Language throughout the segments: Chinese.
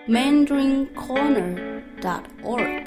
mandarincorner.org。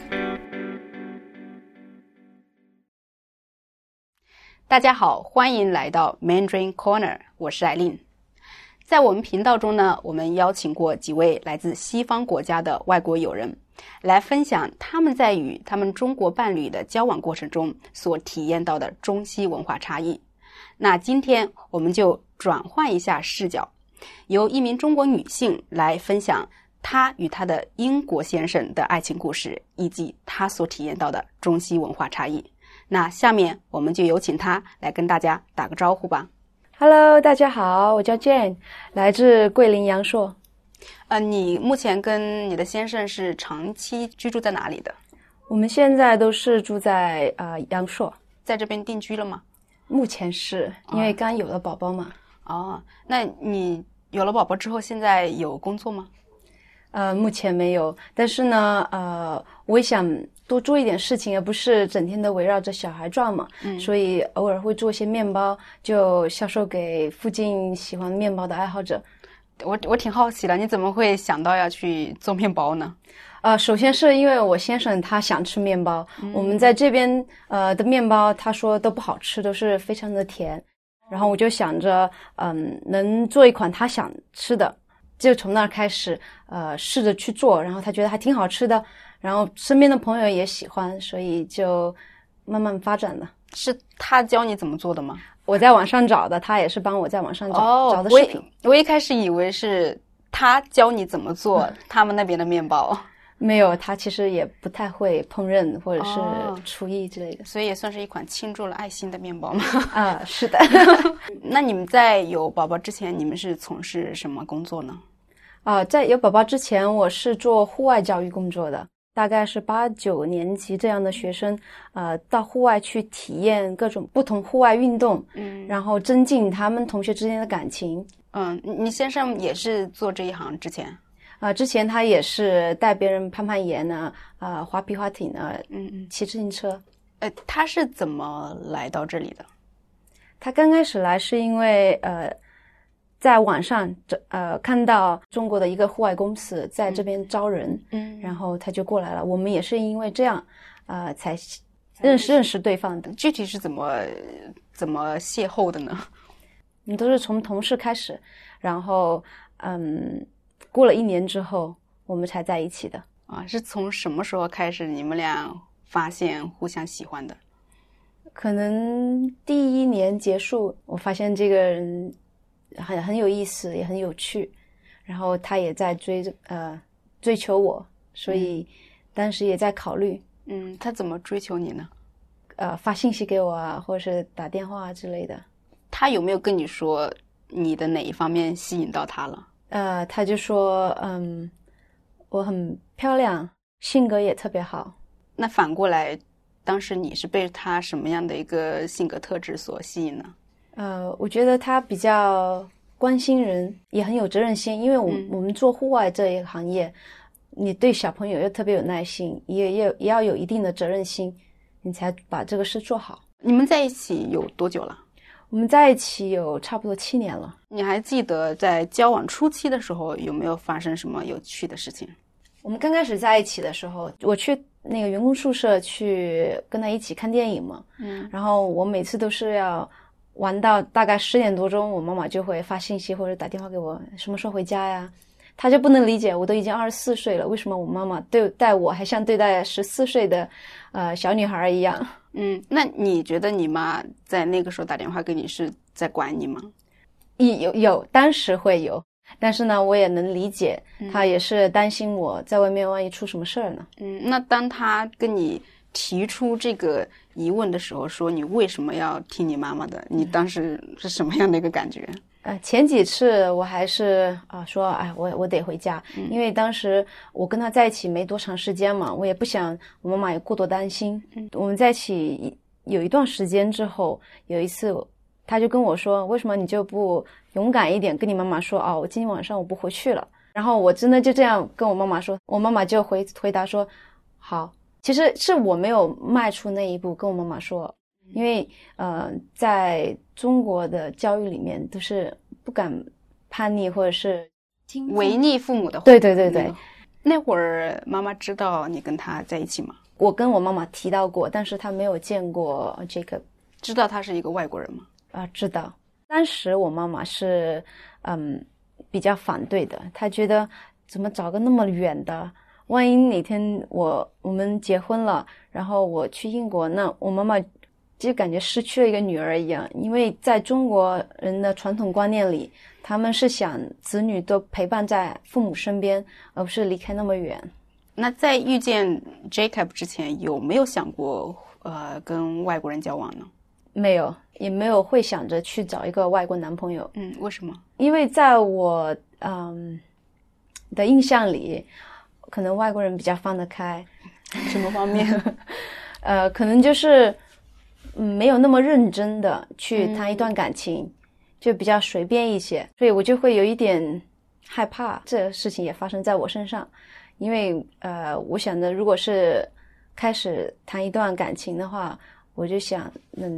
大家好，欢迎来到 Mandarin Corner， 我是艾琳。在我们频道中呢，我们邀请过几位来自西方国家的外国友人，来分享他们在与他们中国伴侣的交往过程中所体验到的中西文化差异。那今天我们就转换一下视角，由一名中国女性来分享她与她的英国先生的爱情故事，以及她所体验到的中西文化差异。那下面我们就有请她来跟大家打个招呼吧。 Hello， 大家好，我叫 Jane， 来自桂林阳朔。 你目前跟你的先生是长期居住在哪里的？ 我们现在都是住在阳朔。 在这边定居了吗？ 目前是因为刚有了宝宝嘛。 哦，那你有了宝宝之后，现在有工作吗？ 目前没有，但是呢，我也想多做一点事情，而不是整天都围绕着小孩转嘛。所以偶尔会做一些面包，就销售给附近喜欢面包的爱好者。 我挺好奇的，你怎么会想到要去做面包呢？ 首先是因为我先生他想吃面包，我们在这边的面包他说都不好吃，都是非常的甜，然后我就想着能做一款他想吃的，就从那儿开始试着去做，然后他觉得还挺好吃的，然后身边的朋友也喜欢，所以就慢慢发展了。 是他教你怎么做的吗？ 我在网上找的，他也是帮我在网上找的视频。 我一开始以为是他教你怎么做他们那边的面包。 没有，他其实也不太会烹饪或者是厨艺之类的， 所以也算是一款倾注了爱心的面包嘛。 是的。 那你们在有宝宝之前，你们是从事什么工作呢？ 在有宝宝之前，我是做户外教育工作的，大概是8、9年级这样的学生，到户外去体验各种不同户外运动，然后增进他们同学之间的感情。 你先生也是做这一行之前？ 之前他也是带别人攀岩滑皮划艇骑自行车。 他是怎么来到这里的？ 他刚开始来是因为在网上看到中国的一个户外公司在这边招人，然后他就过来了。我们也是因为这样才认识对方的。 具体是怎么邂逅的呢？ 我们都是从同事开始，然后过了1年之后我们才在一起的。 是从什么时候开始你们俩发现互相喜欢的？ 可能第1年结束，我发现这个人很有意思，也很有趣，然后他也在追求我，所以当时也在考虑。 他怎么追求你呢？ 发信息给我或者是打电话之类的。 他有没有跟你说你的哪一方面吸引到他了？ 他就说我很漂亮，性格也特别好。 那反过来，当时你是被他什么样的一个性格特质所吸引呢？ 我觉得他比较关心人，也很有责任心，因为我们做户外这一行业，你对小朋友又特别有耐心，也要有一定的责任心，你才把这个事做好。 你们在一起有多久了？ 我们在一起有差不多7年了。 你还记得在交往初期的时候有没有发生什么有趣的事情？ 我们刚开始在一起的时候，我去那个员工宿舍去跟他一起看电影嘛，然后我每次都是要玩到大概10点多钟，我妈妈就会发信息或者打电话给我，什么时候回家呀？他就不能理解，我都已经24岁了，为什么我妈妈对待我还像对待14岁的小女孩一样？ 那你觉得你妈在那个时候打电话给你是在管你吗？ 有，当时会有，但是呢，我也能理解，她也是担心我在外面万一出什么事儿呢。 那当她跟你提出这个疑问的时候，说你为什么要听你妈妈的，你当时是什么样的一个感觉？ 前几次我还是说我得回家，因为当时我跟他在一起没多长时间嘛，我也不想我妈妈有过多担心。我们在一起有一段时间之后，有一次他就跟我说，为什么你就不勇敢一点跟你妈妈说我今天晚上我不回去了。然后我真的就这样跟我妈妈说，我妈妈就回答说好。其实是我没有迈出那一步跟我妈妈说，因为在中国的教育里面都是不敢叛逆或者是违逆父母的话。 对对对对， 那会儿妈妈知道你跟他在一起吗？ 我跟我妈妈提到过，但是她没有见过 Jacob。 知道他是一个外国人吗？ 知道。当时我妈妈是比较反对的，她觉得怎么找个那么远的，万一哪天我们结婚了，然后我去英国，那我妈妈就感觉失去了一个女儿一样。因为在中国人的传统观念里，他们是想子女都陪伴在父母身边，而不是离开那么远。 那在遇见 Jacob 之前，有没有想过跟外国人交往呢？ 没有，也没有会想着去找一个外国男朋友。 为什么？ 因为在我的印象里，可能外国人比较放得开。 什么方面？ 可能就是没有那么认真的去谈一段感情，就比较随便一些，所以我就会有一点害怕这个事情也发生在我身上。因为我想着如果是开始谈一段感情的话，我就想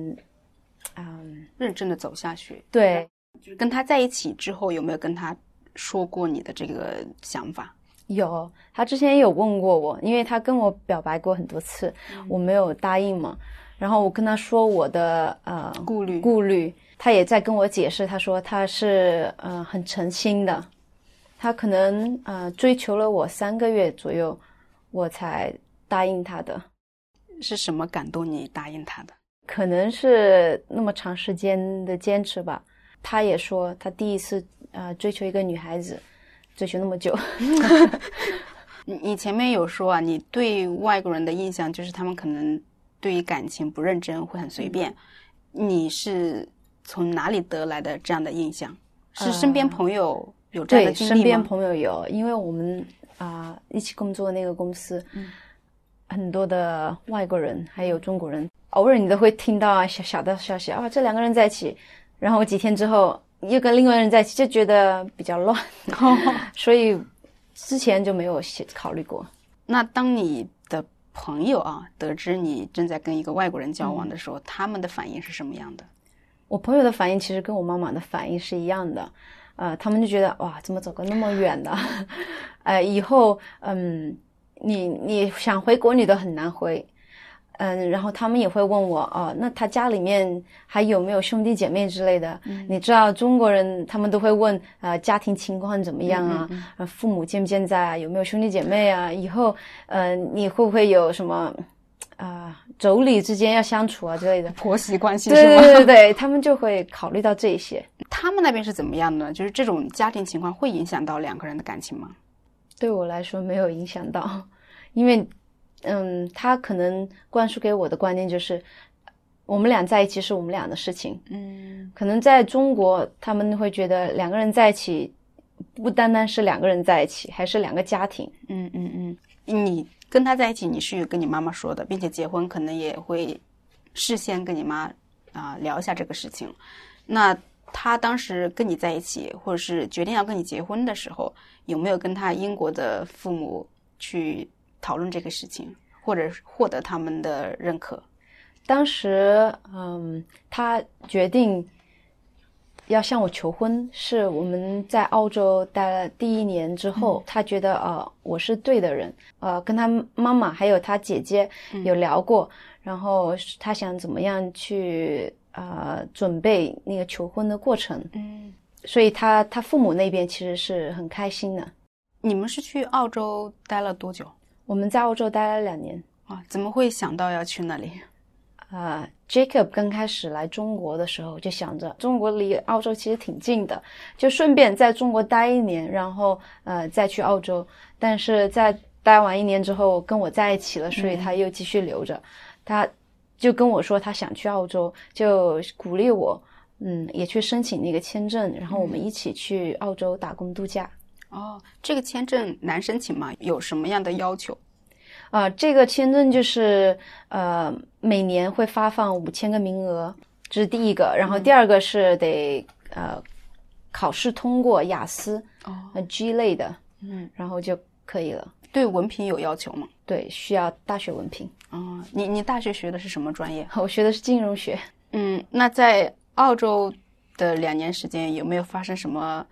认真的走下去。 对， 就是跟他在一起之后，有没有跟他说过你的这个想法？ 有，他之前也有问过我，因为他跟我表白过很多次，我没有答应嘛。然后我跟他说我的顾虑，他也在跟我解释，他说他是很诚心的，他可能追求了我3个月左右，我才答应他的。 是什么感动你答应他的？ 可能是那么长时间的坚持吧。他也说他第一次追求一个女孩子，追求那么久。 你前面有说啊，你对外国人的印象就是他们可能对于感情不认真，会很随便。你是从哪里得来的这样的印象？是身边朋友有这样的经历吗？ 对，身边朋友有，因为我们一起工作那个公司，很多的外国人还有中国人，偶尔你都会听到小的消息这2个人在一起，然后几天之后又跟另外一个人在一起，就觉得比较乱。所以之前就没有考虑过。 那当你的朋友得知你正在跟一个外国人交往的时候，他们的反应是什么样的？ 我朋友的反应其实跟我妈妈的反应是一样的。他们就觉得哇，怎么走个那么远的？以后你想回国你都很难回。然后他们也会问我那他家里面还有没有兄弟姐妹之类的？你知道中国人他们都会问家庭情况怎么样啊？父母健不健在啊？有没有兄弟姐妹啊？以后你会不会有什么妯娌之间要相处啊之类的？ 婆媳关系是吗？ 对，他们就会考虑到这些。 他们那边是怎么样的呢？就是这种家庭情况会影响到2个人的感情吗？ 对我来说没有影响到，因为他可能灌输给我的观念就是我们俩在一起是我们俩的事情。可能在中国他们会觉得2个人在一起不单单是2个人在一起，还是2个家庭。 你跟他在一起，你是跟你妈妈说的，并且结婚可能也会事先跟你妈聊一下这个事情。那他当时跟你在一起，或者是决定要跟你结婚的时候，有没有跟他英国的父母去讨论这个事情，或者获得他们的认可？ 当时他决定要向我求婚，是我们在澳洲待了第1年之后，他觉得我是对的人。跟他妈妈还有他姐姐有聊过，然后他想怎么样去准备那个求婚的过程。所以他父母那边其实是很开心的。 你们是去澳洲待了多久？ 我们在澳洲待了2年。 怎么会想到要去那里 ？Jacob 刚开始来中国的时候就想着中国离澳洲其实挺近的，就顺便在中国待1年，然后再去澳洲。但是在待完1年之后跟我在一起了，所以他又继续留着。他就跟我说他想去澳洲，就鼓励我也去申请那个签证，然后我们一起去澳洲打工度假。 这个签证难申请吗？有什么样的要求？ 这个签证就是每年会发放5000个名额，这是第一个。然后第二个是得考试通过雅思G 类的，然后就可以了。 对文凭有要求吗？ 对，需要大学文凭。 你大学学的是什么专业？ 我学的是金融学。 那在澳洲的2年时间，有没有发生什么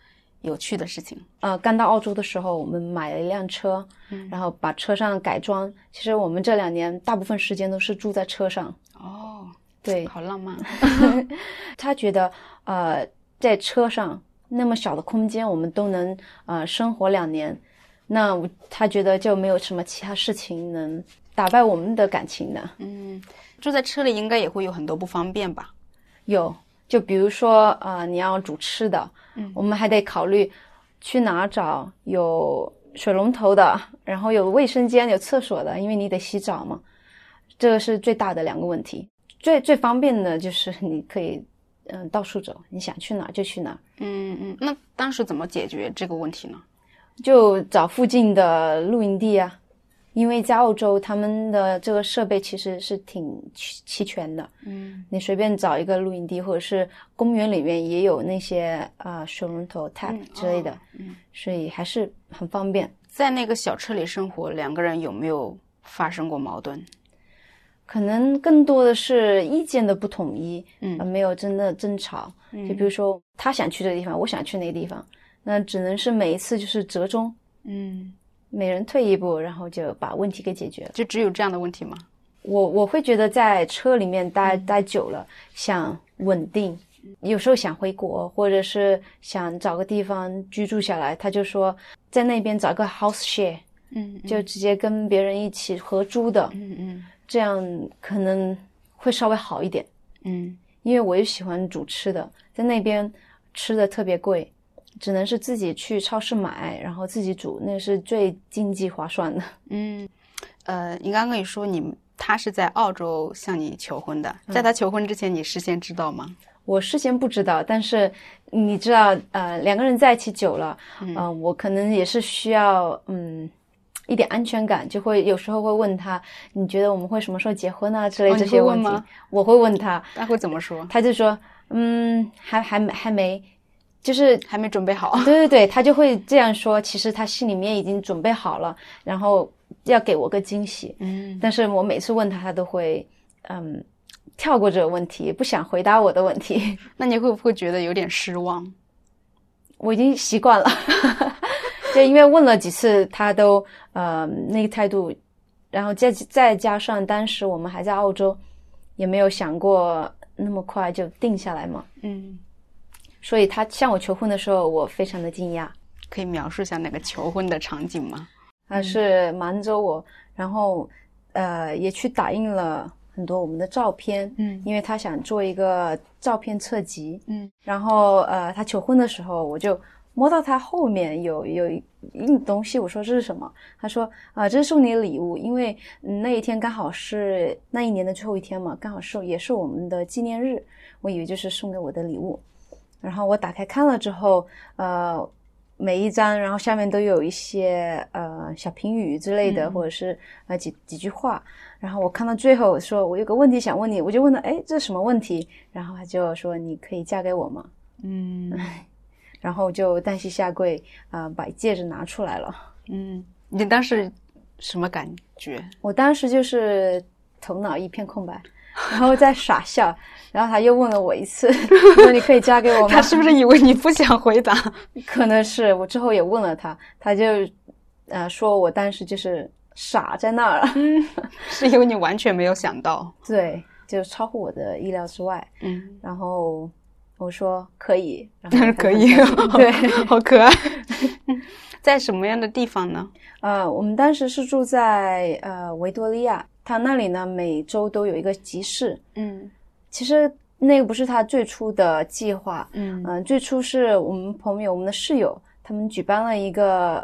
有趣的事情？ 刚到澳洲的时候，我们买了一辆车，然后把车上改装。其实我们这2年大部分时间都是住在车上。 哦， 对， 好浪漫。 他觉得在车上那么小的空间，我们都能生活2年，那他觉得就没有什么其他事情能打败我们的感情的。 住在车里应该也会有很多不方便吧？ 有，就比如说你要煮吃的，我们还得考虑去哪找有水龙头的，然后有卫生间有厕所的，因为你得洗澡嘛。这个是最大的2个问题。最方便的就是你可以到处走，你想去哪就去哪。 那当时怎么解决这个问题呢？ 就找附近的露营地啊，因为在澳洲他们的这个设备其实是挺齐全的。你随便找一个露营地，或者是公园里面也有那些水龙头 tap 之类的，所以还是很方便。 在那个小车里生活，2个人有没有发生过矛盾？ 可能更多的是意见的不统一，没有真的争吵。就比如说他想去这个地方，我想去那个地方，那只能是每一次就是折中，每人退一步，然后就把问题给解决了。 就只有这样的问题吗？ 我会觉得在车里面待久了，想稳定，有时候想回国，或者是想找个地方居住下来，他就说在那边找个 house share，就直接跟别人一起合租的，这样可能会稍微好一点。因为我也喜欢煮吃的，在那边吃的特别贵，只能是自己去超市买，然后自己煮，那是最经济划算的。 你刚刚跟你说他是在澳洲向你求婚的，在他求婚之前你事先知道吗？ 我事先不知道，但是你知道2个人在一起久了，我可能也是需要一点安全感，就会有时候会问他，你觉得我们会什么时候结婚啊之类这些问题。 你会问吗？ 我会问他。 他会怎么说？ 他就说还没，就是还没准备好。 对，他就会这样说，其实他心里面已经准备好了，然后要给我个惊喜。但是我每次问他，他都会跳过这个问题，不想回答我的问题。 那你会不会觉得有点失望？ 我已经习惯了。就因为问了几次他都那个态度，然后再加上当时我们还在澳洲，也没有想过那么快就定下来嘛。所以他向我求婚的时候，我非常的惊讶。 可以描述一下那个求婚的场景吗？ 他是瞒着我，然后也去打印了很多我们的照片，因为他想做一个照片册集。然后他求婚的时候，我就摸到他后面有一东西，我说这是什么？他说这是送你的礼物，因为那一天刚好是那一年的最后一天嘛，刚好也是我们的纪念日，我以为就是送给我的礼物。然后我打开看了之后，每一张，然后下面都有一些小评语之类的，或者是几句话。然后我看到最后说，我有个问题想问你，我就问了，这是什么问题？然后他就说，你可以嫁给我吗？然后就单膝下跪把戒指拿出来了。 你当时什么感觉？ 我当时就是头脑一片空白，然后在傻笑。然后他又问了我一次，说你可以嫁给我吗？ 他是不是以为你不想回答？ 可能是。我之后也问了他，他就说我当时就是傻在那儿。 是因为你完全没有想到。 对，就超乎我的意料之外。然后我说可以，然后可以， 对， 好可爱。在什么样的地方呢？ 我们当时是住在维多利亚，他那里呢每周都有一个集市。其实那个不是他最初的计划。最初是我们朋友，我们的室友，他们举办了一个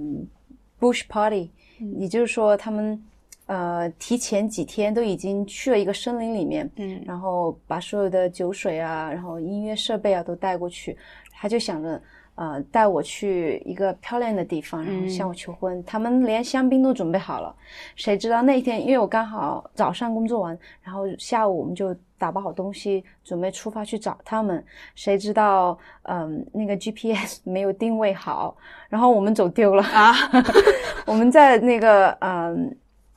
bush party，也就是说他们提前几天都已经去了一个森林里面，然后把所有的酒水啊，然后音乐设备啊都带过去。他就想着带我去一个漂亮的地方，然后向我求婚。他们连香槟都准备好了。谁知道那一天，因为我刚好早上工作完，然后下午我们就打包好东西准备出发去找他们。谁知道那个 GPS 没有定位好，然后我们走丢了。我们在那个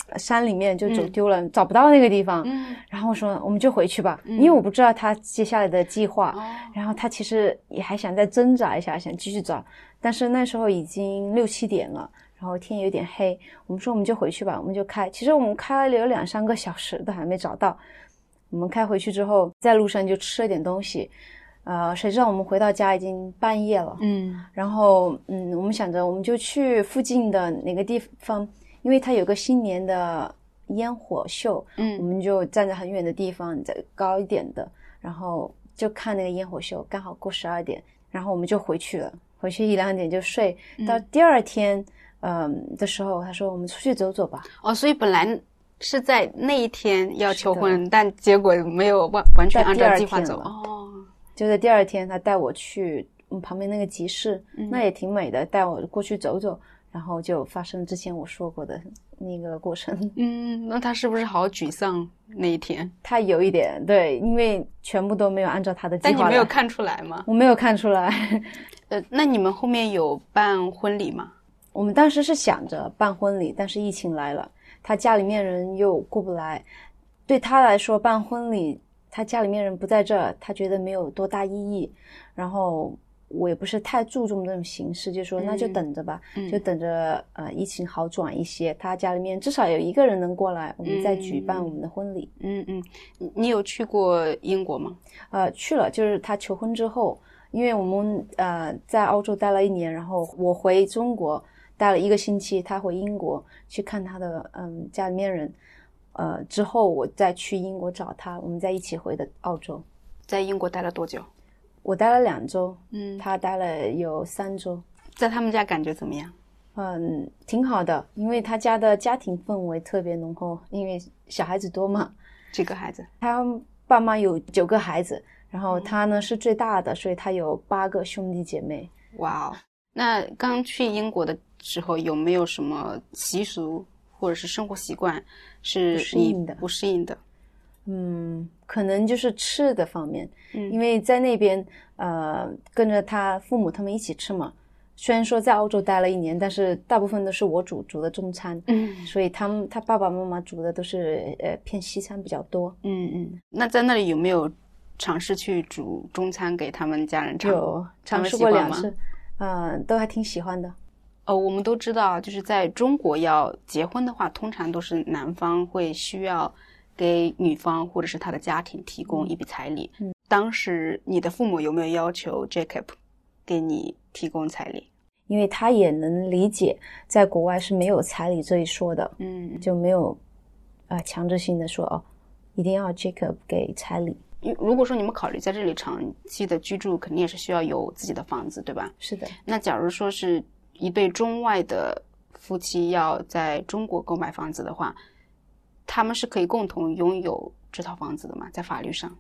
山里面就走丢了，找不到那个地方。然后我说我们就回去吧，因为我不知道他接下来的计划。然后他其实也还想再挣扎一下，想继续找，但是那时候已经6、7点了，然后天有点黑。我们说我们就回去吧，我们就开。其实我们开了有2、3个小时都还没找到。我们开回去之后，在路上就吃了点东西。谁知道我们回到家已经半夜了。然后我们想着我们就去附近的哪个地方，因为它有个新年的烟火秀。我们就站在很远的地方，在高一点的，然后就看那个烟火秀，刚好过12点，然后我们就回去了。回去1、2点就睡，到第二天的时候，他说我们出去走走吧。 所以本来是在那一天要求婚，但结果没有完全按照计划走。 就在第二天，他带我去旁边那个集市，那也挺美的，带我过去走走，然后就发生之前我说过的那个过程。 那他是不是好沮丧那一天？ 他有一点，对，因为全部都没有按照他的计划来。 但你没有看出来吗？ 我没有看出来。 那你们后面有办婚礼吗？ 我们当时是想着办婚礼，但是疫情来了，他家里面人又过不来。对他来说办婚礼，他家里面人不在这儿，他觉得没有多大意义。然后我也不是太注重这种形式，就说那就等着吧，就等着疫情好转一些，他家里面至少有1个人能过来，我们再举办我们的婚礼。 你有去过英国吗？ 去了，就是他求婚之后，因为我们在澳洲待了1年，然后我回中国待了1个星期，他回英国去看他的家里面人。之后我再去英国找他，我们再一起回的澳洲。 在英国待了多久？ 我待了2周，他待了有3周。 在他们家感觉怎么样？ 挺好的，因为他家的家庭氛围特别浓厚，因为小孩子多嘛。 几个孩子？ 他爸妈有9个孩子，然后他呢是最大的，所以他有8个兄弟姐妹。 哇哦！那刚去英国的时候有没有什么习俗或者是生活习惯是你不适应的？ 可能就是吃的方面，因为在那边跟着他父母他们一起吃嘛。虽然说在澳洲待了1年，但是大部分都是我煮的中餐，所以他爸爸妈妈煮的都是偏西餐比较多。 那在那里有没有尝试去煮中餐给他们家人尝？ 有尝试过2次，都还挺喜欢的。 我们都知道，就是在中国要结婚的话，通常都是男方会需要给女方或者是他的家庭提供一笔彩礼。当时你的父母有没有要求 Jacob 给你提供彩礼？ 因为他也能理解在国外是没有彩礼这一说的，就没有强制性的说一定要 Jacob 给彩礼。 如果说你们考虑在这里长期的居住，肯定也是需要有自己的房子，对吧？ 是的。 那假如说是一对中外的夫妻要在中国购买房子的话，他们是可以共同拥有这套房子的吗？在法律上？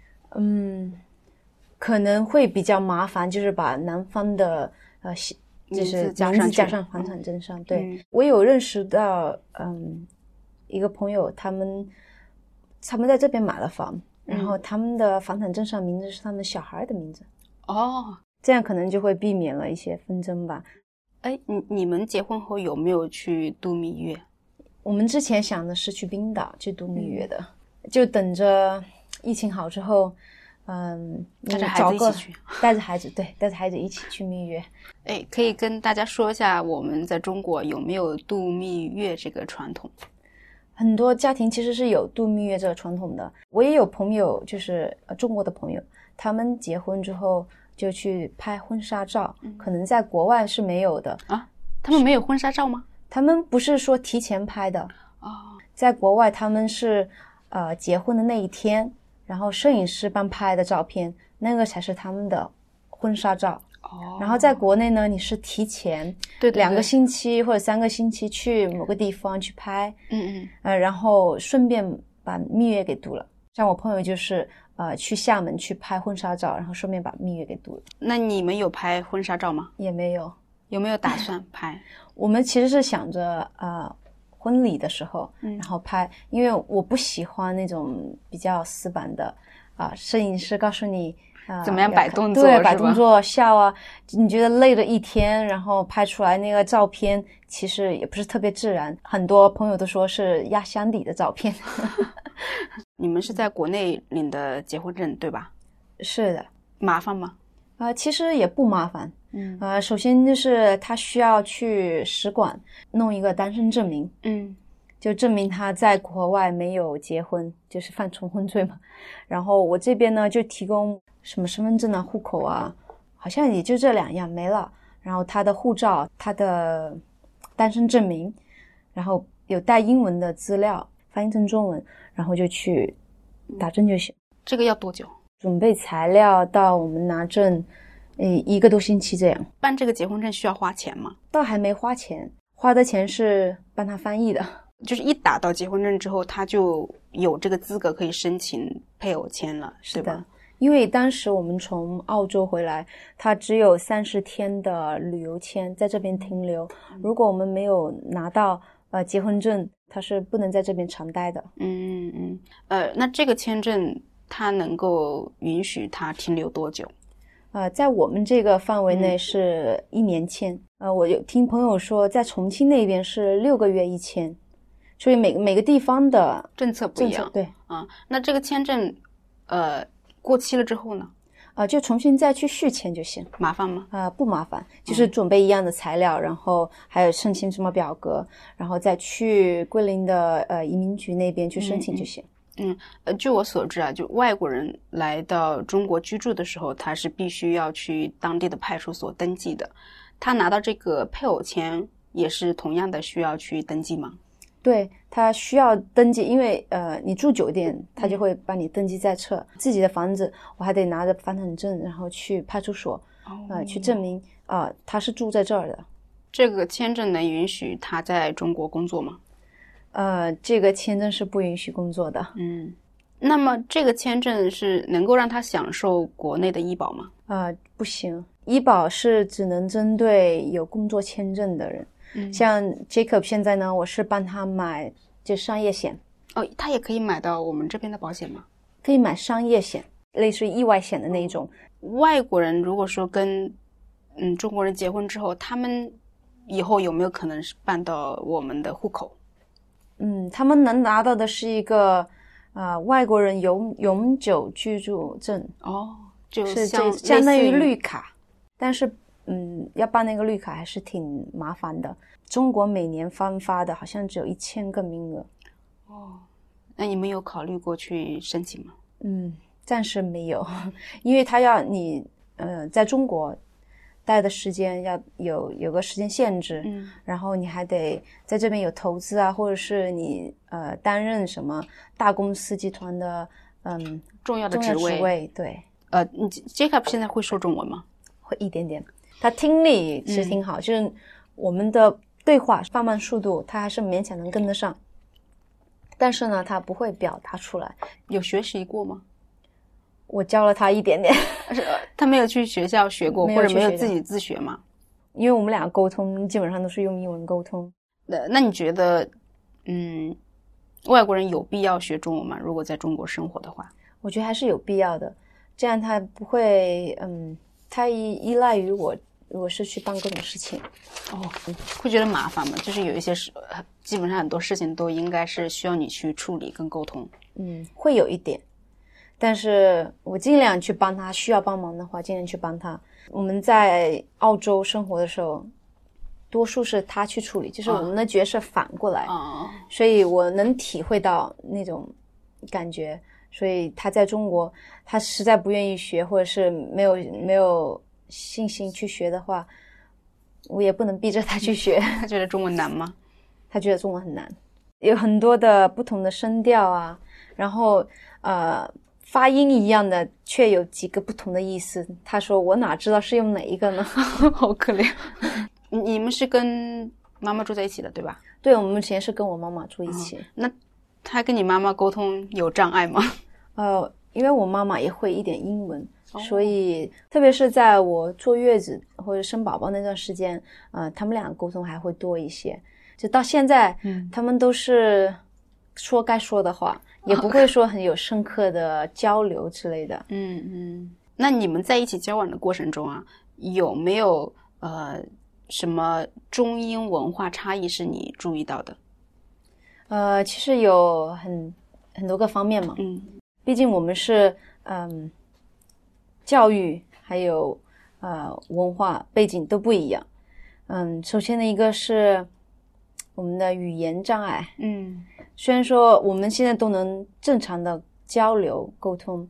可能会比较麻烦，就是把男方的就是名字加上房产证上。对，我有认识到一个朋友，他们在这边买了房，然后他们的房产证上名字是他们小孩的名字。这样可能就会避免了一些纷争吧。 你们结婚后有没有去度蜜月？ 我们之前想的是去冰岛去度蜜月的，就等着疫情好之后， 带着孩子一起去。 带着孩子一起去蜜月。 可以跟大家说一下我们在中国有没有度蜜月这个传统？ 很多家庭其实是有度蜜月这个传统的。我也有朋友，就是中国的朋友，他们结婚之后就去拍婚纱照，可能在国外是没有的啊。他们没有婚纱照吗？ 他们不是说提前拍的在国外他们是结婚的那一天，然后摄影师帮拍的照片，那个才是他们的婚纱照。然后在国内呢，你是提前2个星期或者3个星期去某个地方去拍，然后顺便把蜜月给度了。像我朋友就是去厦门去拍婚纱照，然后顺便把蜜月给度了。 那你们有拍婚纱照吗？ 也没有。 有没有打算拍？ 我们其实是想着婚礼的时候然后拍，因为我不喜欢那种比较死板的摄影师告诉你怎么样摆动作， 对，摆动作笑啊，你觉得累了一天，然后拍出来那个照片其实也不是特别自然，很多朋友都说是压箱底的照片。 你们是在国内领的结婚证对吧？ 是的。 麻烦吗？ 其实也不麻烦。首先就是他需要去使馆弄一个单身证明，就证明他在国外没有结婚，就是犯重婚罪嘛。然后我这边呢就提供什么身份证啊、户口啊，好像也就这2样没了。然后他的护照、他的单身证明，然后有带英文的资料翻译成中文，然后就去打证就行。 这个要多久？ 准备材料到我们拿证1个多星期这样。 办这个结婚证需要花钱吗？ 倒还没花钱，花的钱是帮他翻译的。 就是一打到结婚证之后，他就有这个资格可以申请配偶签了， 是的， 对吧？ 因为当时我们从澳洲回来，他只有30天的旅游签在这边停留。如果我们没有拿到结婚证，他是不能在这边常待的。 那这个签证它能够允许他停留多久？ 在我们这个范围内是1年签。我有听朋友说，在重庆那边是6个月一签，所以每个地方的政策不一样。 对那这个签证过期了之后呢？ 就重新再去续签就行。 麻烦吗？ 不麻烦，就是准备一样的材料，然后还有申请什么表格，然后再去桂林的移民局那边去申请就行。 据我所知啊，就外国人来到中国居住的时候，他是必须要去当地的派出所登记的。他拿到这个配偶签也是同样的需要去登记吗？ 对，他需要登记，因为你住酒店，他就会帮你登记在册。自己的房子，我还得拿着房产证，然后去派出所，去证明他是住在这儿的。 这个签证能允许他在中国工作吗？ 这个签证是不允许工作的。 那么这个签证是能够让他享受国内的医保吗？ 不行，医保是只能针对有工作签证的人。像 Jacob 现在呢，我是帮他买就商业险。 他也可以买到我们这边的保险吗？ 可以买商业险，类似于意外险的那一种。 外国人如果说跟中国人结婚之后，他们以后有没有可能是办到我们的户口？ 他们能拿到的是一个外国人永久居住证。 就是相当于绿卡，但是要办那个绿卡还是挺麻烦的。中国每年发的好像只有1000个名额。 那你们有考虑过去申请吗？ 暂时没有，因为他要你在中国待的时间要有个时间限制，然后你还得在这边有投资啊，或者是你担任什么大公司集团的重要的职位。 对。 Jacob 现在会说中文吗？ 会一点点，他听力是挺好，就是我们的对话放慢速度，他还是勉强能跟得上，但是呢，他不会表达出来。 有学习过吗？ 我教了他一点点。 他没有去学校学过，或者没有自己自学吗？ 因为我们俩沟通基本上都是用英文沟通。 那你觉得外国人有必要学中文吗？如果在中国生活的话？ 我觉得还是有必要的，这样他不会太依赖于我，如果是去办各种事情。 会觉得麻烦吗？就是有一些事，基本上很多事情都应该是需要你去处理跟沟通。 会有一点，但是我尽量去帮他，需要帮忙的话尽量去帮他。我们在澳洲生活的时候，多数是他去处理，就是我们的角色反过来，所以我能体会到那种感觉。所以他在中国，他实在不愿意学，或者是没有信心去学的话，我也不能逼着他去学。 他觉得中文难吗？ 他觉得中文很难，有很多的不同的声调啊，然后发音一样的，却有几个不同的意思。他说我哪知道是用哪一个呢？ 好可怜。你们是跟妈妈住在一起的对吧？ 对，我们目前是跟我妈妈住一起。 那他跟你妈妈沟通有障碍吗？ 因为我妈妈也会一点英文，所以特别是在我坐月子或者生宝宝那段时间，他们俩沟通还会多一些。就到现在，他们都是说该说的话，也不会说很有深刻的交流之类的。 那你们在一起交往的过程中啊，有没有什么中英文化差异是你注意到的？ 其实有很多个方面嘛。毕竟我们是教育还有文化背景都不一样。首先的一个是我们的语言障碍。虽然说我们现在都能正常的交流沟通，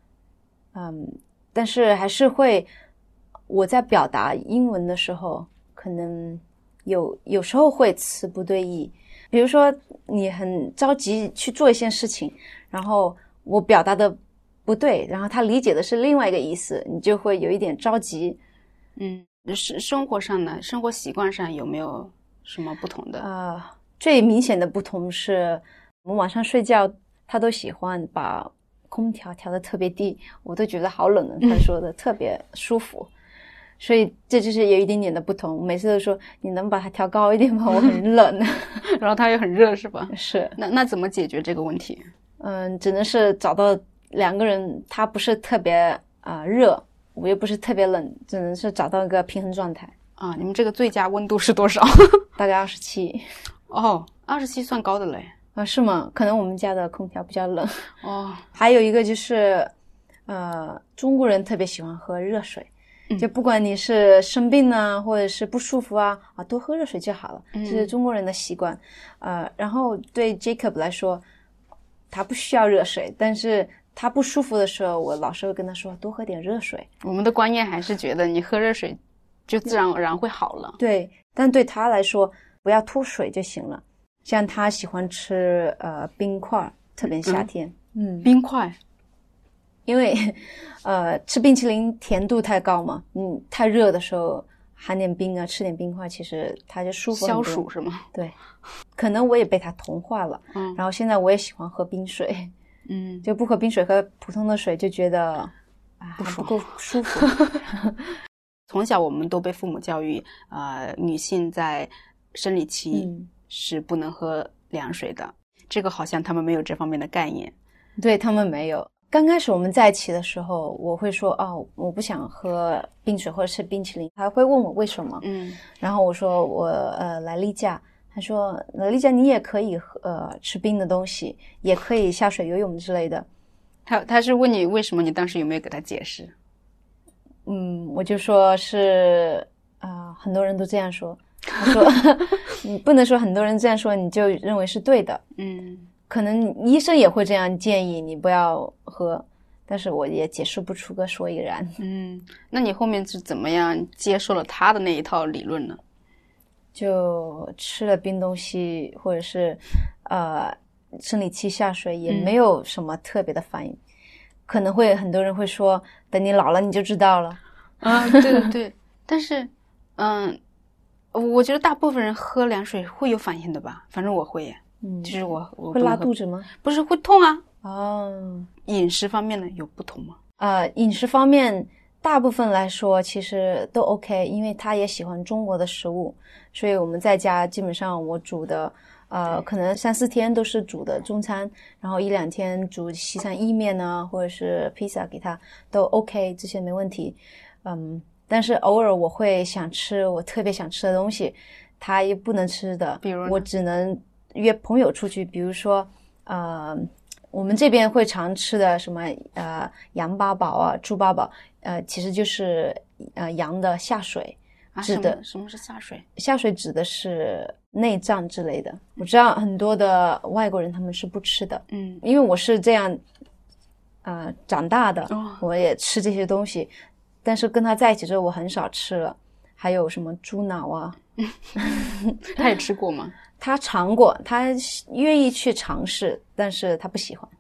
但是还是会，我在表达英文的时候，可能有时候会词不对意。比如说你很着急去做一件事情，然后我表达的不对，然后他理解的是另外一个意思，你就会有一点着急。 生活上呢，生活习惯上有没有什么不同的？ 最明显的不同是我们晚上睡觉他都喜欢把空调调得特别低，我都觉得好冷啊，他说的特别舒服。所以这就是有一点点的不同，每次都说你能把它调高一点吗？我很冷。 然后它又很热是吧？ 是。 那怎么解决这个问题？ 只能是找到两个人，他不是特别热，我又不是特别冷，只能是找到一个平衡状态。 你们这个最佳温度是多少？ 大概27。 27算高的嘞。 是吗？可能我们家的空调比较冷。还有一个就是中国人特别喜欢喝热水。就不管你是生病啊或者是不舒服啊，多喝热水就好了。这是中国人的习惯。然后对 Jacob 来说他不需要热水，但是他不舒服的时候我老是会跟他说多喝点热水。 我们的观念还是觉得你喝热水就自然而然会好了。 对，但对他来说不要脱水就行了。像他喜欢吃冰块，特别夏天。 冰块， 因为吃冰淇淋甜度太高嘛，太热的时候含点冰啊，吃点冰块，其实它就舒服很多。 消暑是吗？ 对，可能我也被他同化了。然后现在我也喜欢喝冰水。就不喝冰水，喝普通的水就觉得还不够舒服。 从小我们都被父母教育女性在生理期是不能喝凉水的，这个好像他们没有这方面的概念。 对，他们没有。刚开始我们在一起的时候，我会说我不想喝冰水或者吃冰淇淋，他会问我为什么。然后我说我来例假，他说来例假你也可以吃冰的东西，也可以下水游泳之类的。 他是问你为什么，你当时有没有给他解释？ 我就说是很多人都这样说。他说你不能说很多人这样说你就认为是对的。可能医生也会这样建议你不要喝，但是我也解释不出个所以然。 那你后面是怎么样接受了他的那一套理论呢？ 就吃了冰东西或者是生理期下水也没有什么特别的反应。可能会很多人会说等你老了你就知道了。 对对。但是我觉得大部分人喝凉水会有反应的吧，反正我会耶。就是我会拉肚子吗？ 不是，会痛啊。饮食方面呢有不同吗？ 饮食方面大部分来说其实都 OK， 因为他也喜欢中国的食物，所以我们在家基本上我煮的可能3-4天都是煮的中餐，然后1-2天煮西餐意面啊或者是披萨给他都 OK， 这些没问题。但是偶尔我会想吃我特别想吃的东西，他也不能吃的， 比如我只能约朋友出去。比如说我们这边会常吃的什么羊八宝啊猪八宝，其实就是羊的下水指的。 什么是下水？ 下水指的是内脏之类的。我知道很多的外国人他们是不吃的。因为我是这样长大的，我也吃这些东西，但是跟他在一起之后我很少吃了。还有什么猪脑啊。 他也吃过吗？ 他尝过，他愿意去尝试，但是他不喜欢。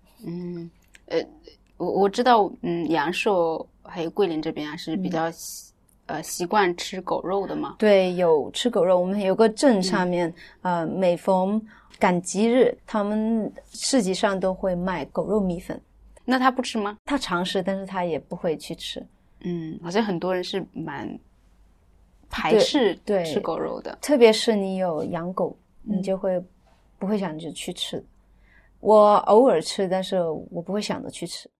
我知道阳朔还有桂林这边是比较习惯吃狗肉的嘛。 对，有吃狗肉。我们有个镇上面每逢赶集日他们市集上都会卖狗肉米粉。 那他不吃吗？ 他尝试，但是他也不会去吃。 好像很多人是蛮排斥吃狗肉的， 特别是你有养狗，你就会不会想着去吃。我偶尔吃，但是我不会想着去吃。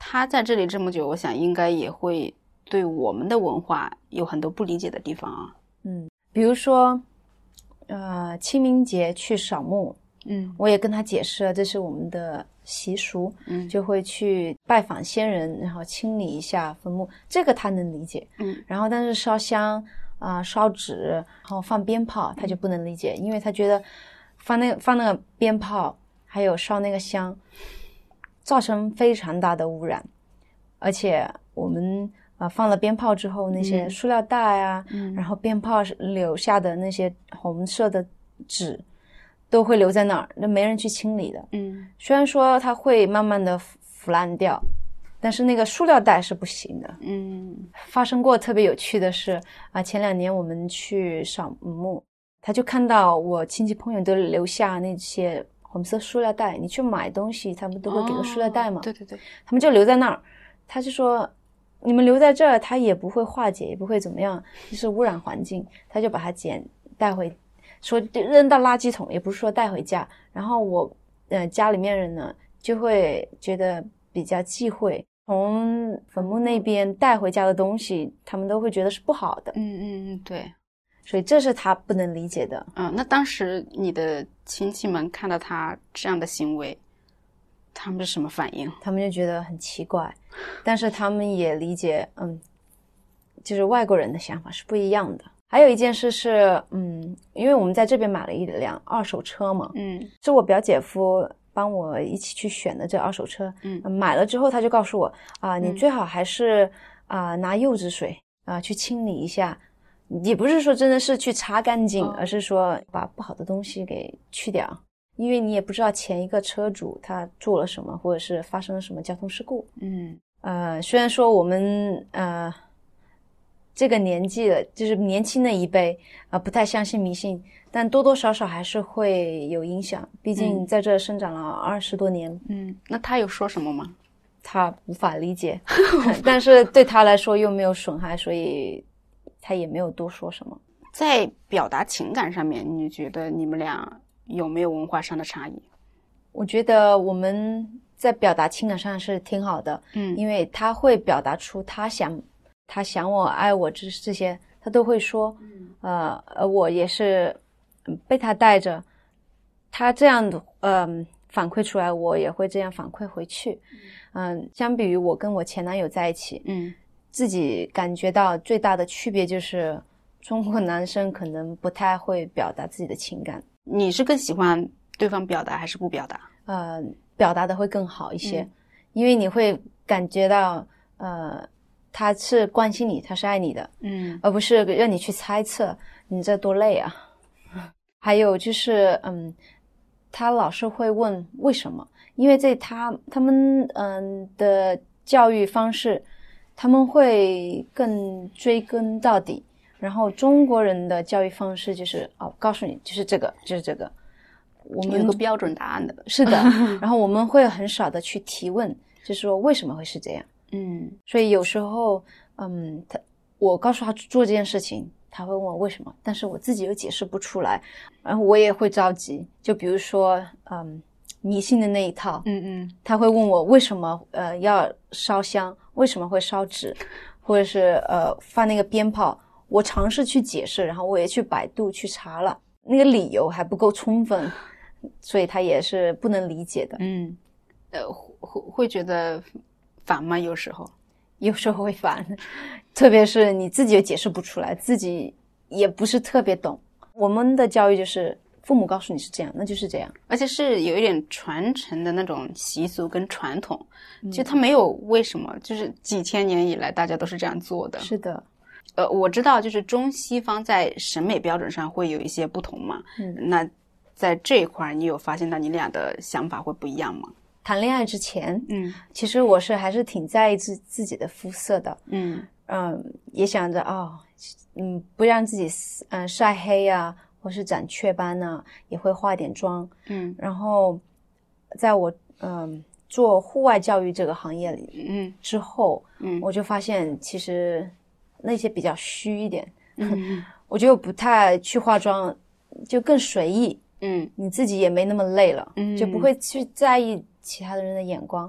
他在这里这么久，我想应该也会对我们的文化有很多不理解的地方啊。 比如说清明节去扫墓，我也跟他解释了这是我们的习俗，就会去拜访先人，然后清理一下坟墓，这个他能理解。然后但是烧香烧纸，然后放鞭炮，他就不能理解，因为他觉得放那个鞭炮还有烧那个香造成非常大的污染，而且我们放了鞭炮之后，那些塑料袋啊，然后鞭炮留下的那些红色的纸都会留在那儿，那没人去清理的。虽然说它会慢慢的腐烂掉，但是那个塑料袋是不行的。发生过特别有趣的是前2年我们去扫墓，他就看到我亲戚朋友都留下那些红色塑料袋，你去买东西他们都会给个塑料袋嘛。对，他们就留在那儿，他就说你们留在这儿它也不会化解，也不会怎么样，就是污染环境，他就把它带回，说扔到垃圾桶，也不是说带回家。然后我家里面人呢就会觉得比较忌讳，从坟墓那边带回家的东西他们都会觉得是不好的。 对， 所以这是他不能理解的。 那当时你的亲戚们看到他这样的行为，他们是什么反应？ 他们就觉得很奇怪，但是他们也理解，就是外国人的想法是不一样的。还有一件事是，因为我们在这边买了一辆二手车嘛，是我表姐夫帮我一起去选的这二手车，买了之后他就告诉我你最好还是拿柚子水去清理一下，也不是说真的是去擦干净，而是说把不好的东西给去掉。因为你也不知道前一个车主他做了什么，或者是发生了什么交通事故。虽然说我们这个年纪的就是年轻的一辈不太相信迷信，但多多少少还是会有影响，毕竟在这生长了20多年。 那他有说什么吗？ 他无法理解但是对他来说又没有损害，所以他也没有多说什么。 在表达情感上面，你觉得你们俩有没有文化上的差异？ 我觉得我们在表达情感上是挺好的，因为他会表达出他想我爱我这些他都会说，我也是被他带着，他这样反馈出来，我也会这样反馈回去。相比于我跟我前男友在一起，自己感觉到最大的区别就是中国男生可能不太会表达自己的情感。 你是更喜欢对方表达还是不表达？ 表达的会更好一些，因为你会感觉到他是关心你，他是爱你的，而不是让你去猜测你这多累啊。还有就是他老是会问为什么，因为在他们的教育方式，他们会更追根到底，然后中国人的教育方式就是告诉你就是这个就是这个，我们有个标准答案的。 是的然后我们会很少的去提问，就是说为什么会是这样。所以有时候我告诉他做这件事情，他会问我为什么，但是我自己又解释不出来，然后我也会着急。就比如说迷信的那一套，他会问我为什么要烧香，为什么会烧纸，或者是放那个鞭炮，我尝试去解释，然后我也去百度去查了，那个理由还不够充分，所以他也是不能理解的。 会觉得烦吗？有时候会烦，特别是你自己也解释不出来，自己也不是特别懂。我们的教育就是父母告诉你是这样，那就是这样， 而且是有一点传承的那种习俗跟传统，就它没有为什么，就是几千年以来大家都是这样做的。 是的。 我知道就是中西方在审美标准上会有一些不同嘛，那在这一块你有发现到你俩的想法会不一样吗？ 谈恋爱之前其实我还是挺在意自己的肤色的，也想着不让自己晒黑啊，或是长雀斑啊，也会化一点妆。然后在我做户外教育这个行业里之后，我就发现其实那些比较虚一点，我就不太去化妆，就更随意，你自己也没那么累了，就不会去在意其他的人的眼光。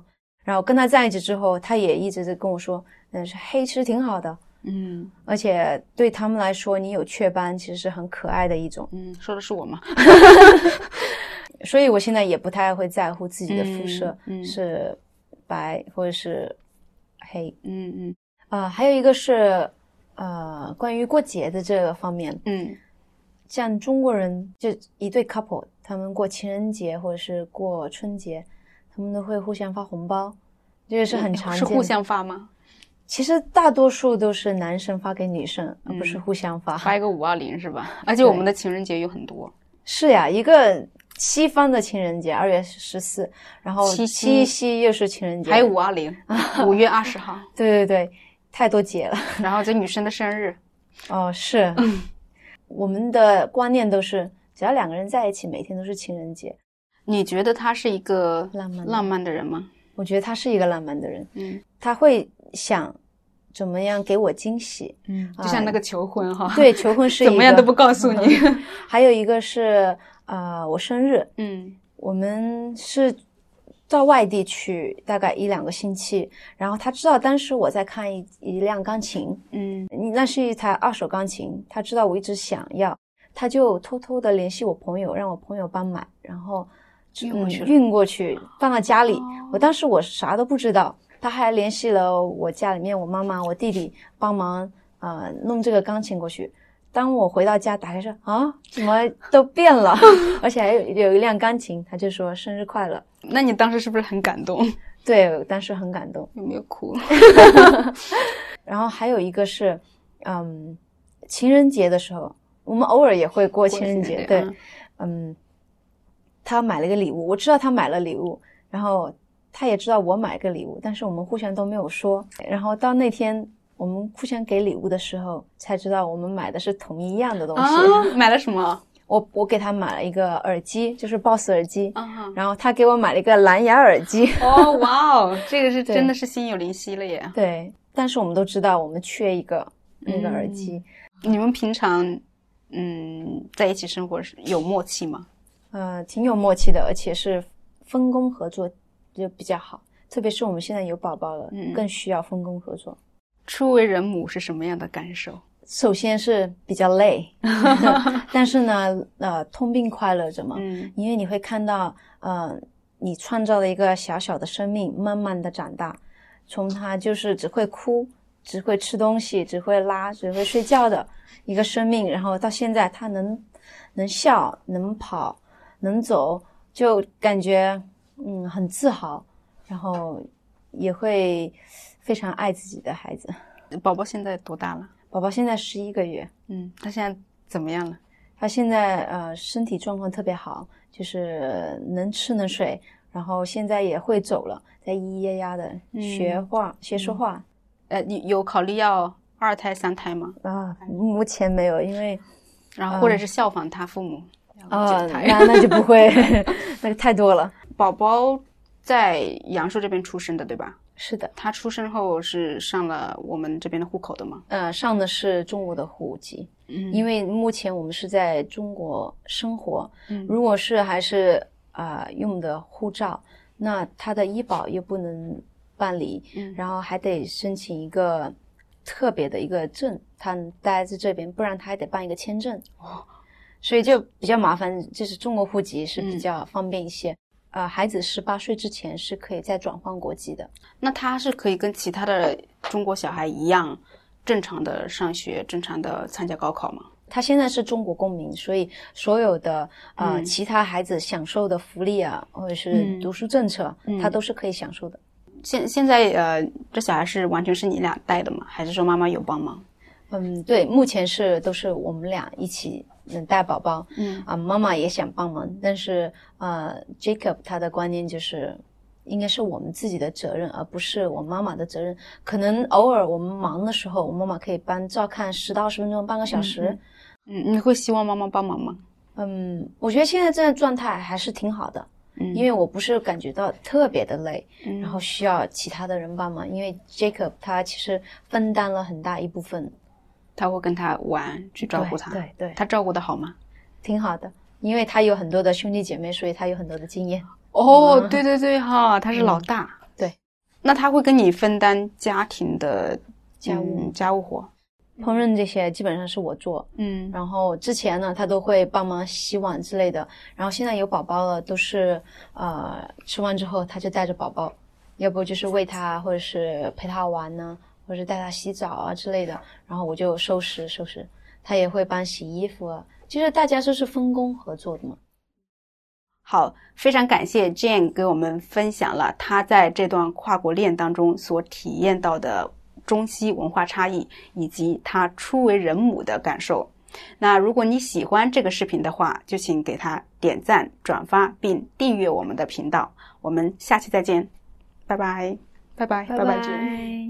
然后跟他在一起之后，他也一直在跟我说，是黑其实挺好的，而且对他们来说，你有雀斑其实是很可爱的一种。 说的是我吗？ 所以我现在也不太会在乎自己的肤色是白或者是黑。还有一个是关于过节的这个方面。像中国人就一对 couple， 他们过情人节或者是过春节，他们都会互相发红包，这个是很常见的。 是互相发吗？ 其实大多数都是男生发给女生，而不是互相发。 发一个520是吧？而且我们的情人节有很多。 是呀，一个西方的情人节2月14，然后七夕又是情人节， 还有520，5月20号。 对，太多节了。 然后这女生的生日。 是。我们的观念都是只要2个人在一起，每天都是情人节。 你觉得他是一个浪漫的人吗？ 我觉得他是一个浪漫的人。他会想怎么样给我惊喜。 就像那个求婚哈。 对，求婚是一个怎么样都不告诉你。 还有一个是我生日。我们是到外地去大概1-2个星期，然后他知道当时我在看一辆钢琴。那是一台2手钢琴，他知道我一直想要，他就偷偷的联系我朋友，让我朋友帮买，然后运过去放到家里。当时我啥都不知道，他还联系了我家里面我妈妈我弟弟帮忙弄这个钢琴过去。当我回到家打开说怎么都变了而且还有一辆钢琴，他就说生日快乐。 那你当时是不是很感动？ 对，当时很感动。 有没有哭？ 然后还有一个是情人节的时候，我们偶尔也会过情人节。对。他买了一个礼物，我知道他买了礼物，然后他也知道我买个礼物，但是我们互相都没有说。然后到那天我们互相给礼物的时候才知道我们买的是同一样的东西。 买了什么？ 我给他买了一个耳机，就是 BOSS 耳机。然后他给我买了一个蓝牙耳机。 哇哦，这个是真的是心有灵犀了耶。 对，但是我们都知道我们缺一个那个耳机。 你们平常在一起生活是有默契吗？ 挺有默契的，而且是分工合作就比较好，特别是我们现在有宝宝了，更需要分工合作。 初为人母是什么样的感受？ 首先是比较累但是呢痛并快乐着嘛。因为你会看到你创造了一个小小的生命慢慢的长大，从他就是只会哭只会吃东西只会拉只会睡觉的一个生命，然后到现在他能笑能跑能走，就感觉很自豪，然后也会非常爱自己的孩子。 宝宝现在多大了？ 宝宝现在11个月。 他现在怎么样了？ 他现在身体状况特别好，就是能吃能睡，然后现在也会走了，在咿咿呀呀的学说话。 你有考虑要2胎3胎吗？ 目前没有，因为然后或者是效仿他父母9胎。 那就不会那个太多了。 宝宝在阳朔这边出生的对吧？ 是的。 他出生后是上了我们这边的户口的吗？ 上的是中国的户籍。因为目前我们是在中国生活。如果是还是用的护照，那他的医保又不能办理。然后还得申请一个特别的一个证，他待在这边，不然他还得办一个签证。所以就比较麻烦，就是中国户籍是比较方便一些。孩子18岁之前是可以再转换国籍的。 那他是可以跟其他的中国小孩一样正常的上学正常的参加高考吗？ 他现在是中国公民，所以所有的其他孩子享受的福利或者是读书政策他都是可以享受的。 现在这小孩是完全是你俩带的吗？还是说妈妈有帮忙？ 对，目前都是我们俩一起带宝宝。妈妈也想帮忙，但是Jacob 他的观念就是应该是我们自己的责任，而不是我妈妈的责任。可能偶尔我们忙的时候，我妈妈可以帮照看10到20分钟，半个小时。 你会希望妈妈帮忙吗？ 我觉得现在这样状态还是挺好的。因为我不是感觉到特别的累，然后需要其他的人帮忙。因为 Jacob 他其实分担了很大一部分。 他会跟他玩去照顾他。 对， 他照顾得好吗？ 挺好的，因为他有很多的兄弟姐妹，所以他有很多的经验。 对哈，他是老大。 对， 那他会跟你分担家庭的家务活？ 烹饪这些基本上是我做，然后之前呢他都会帮忙洗碗之类的，然后现在有宝宝了，都是吃完之后他就带着宝宝，要不就是喂他，或者是陪他玩呢，或者是带他洗澡啊之类的，然后我就收拾，他也会帮洗衣服啊，就是大家都是分工合作的嘛。 好，非常感谢 Jane 给我们分享了她在这段跨国恋当中所体验到的中西文化差异，以及她初为人母的感受。那如果你喜欢这个视频的话，就请给她点赞、转发并订阅我们的频道。我们下期再见，拜拜，拜拜， 拜拜。